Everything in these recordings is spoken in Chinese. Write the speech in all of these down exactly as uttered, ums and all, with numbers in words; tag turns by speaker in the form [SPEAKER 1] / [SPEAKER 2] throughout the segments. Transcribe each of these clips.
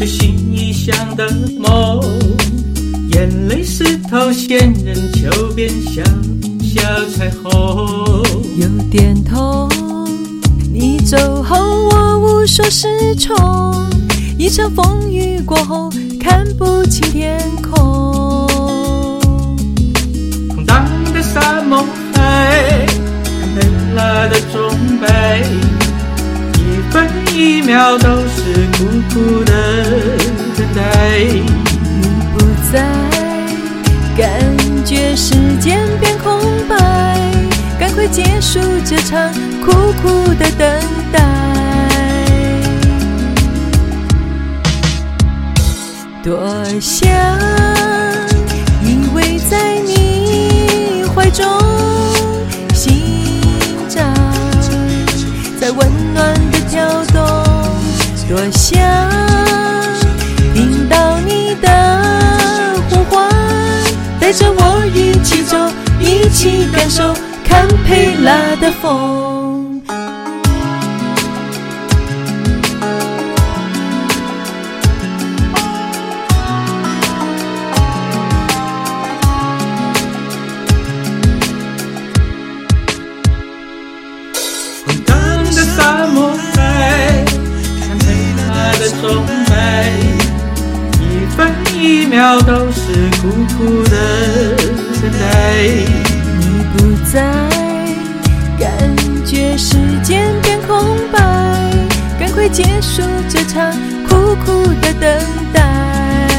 [SPEAKER 1] 心一想的梦，眼泪湿透仙人球，变像小彩虹。
[SPEAKER 2] 有点痛，你走后我无所适从，一场风雨过后看不清天空。
[SPEAKER 1] 空荡的沙漠海，看贝拉的钟摆，一分一秒都是苦苦的等待。
[SPEAKER 2] 你不在，感觉时间变空白，赶快结束这场苦苦的等待。多想依偎在你怀中，心脏在温暖的跳动。多想听到你的呼唤，带着我一起走，一起感受堪培拉的风。
[SPEAKER 1] 空荡的沙漠海，看贝拉的钟摆，一分一秒都是苦苦的等待。
[SPEAKER 2] 你不在，感觉时间变空白，赶快结束这场苦苦的等待。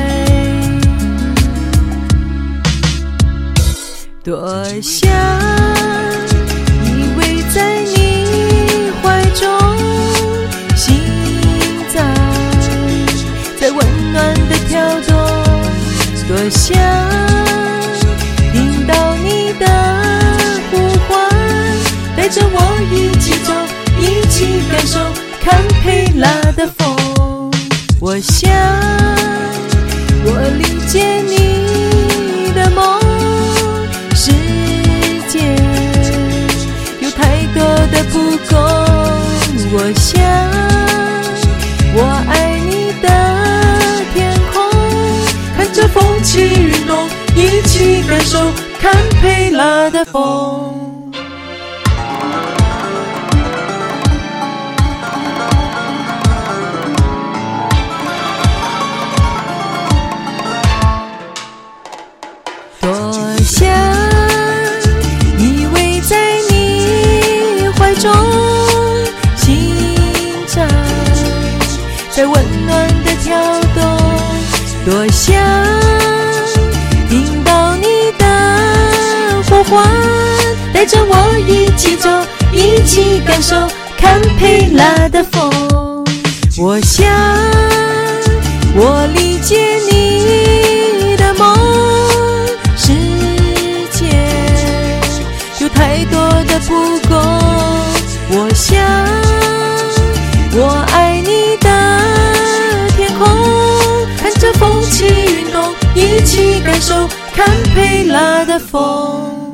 [SPEAKER 2] 多想依偎在你怀中，心脏在温暖的跳动。多想听到你的呼唤，带着我一起走，一起感受堪培拉的风。我想我理解你的梦，世界有太多的不公。我想我爱你的天空，看着风起云动，一起感受堪培拉的风。多想依偎在你怀中，心脏在温暖的跳动。多想听到你的呼唤，带着我一起走，一起感受堪培拉的风。我想我理解你的梦，世界有太多的不公。我想我爱你的天空，看着风起云动，一起感受堪培拉的风。